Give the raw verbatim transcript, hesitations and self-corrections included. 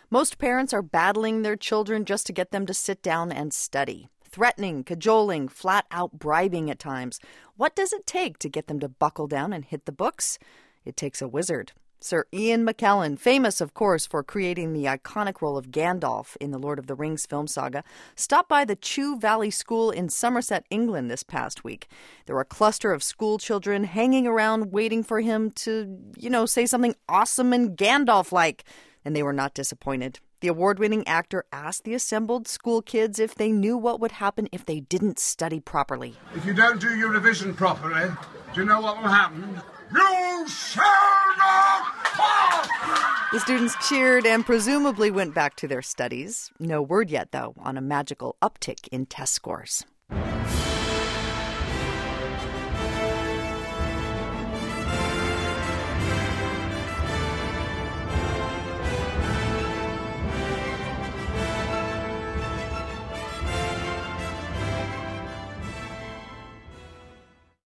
Most parents are battling their children just to get them to sit down and study. Threatening, cajoling, flat-out bribing at times. What does it take to get them to buckle down and hit the books? It takes a wizard. Sir Ian McKellen, famous, of course, for creating the iconic role of Gandalf in the Lord of the Rings film saga, stopped by the Chew Valley School in Somerset, England this past week. There were a cluster of school children hanging around waiting for him to, you know, say something awesome and Gandalf-like, and they were not disappointed. The award-winning actor asked the assembled school kids if they knew what would happen if they didn't study properly. If you don't do your revision properly, do you know what will happen? You shall not pass! The students cheered and presumably went back to their studies. No word yet, though, on a magical uptick in test scores.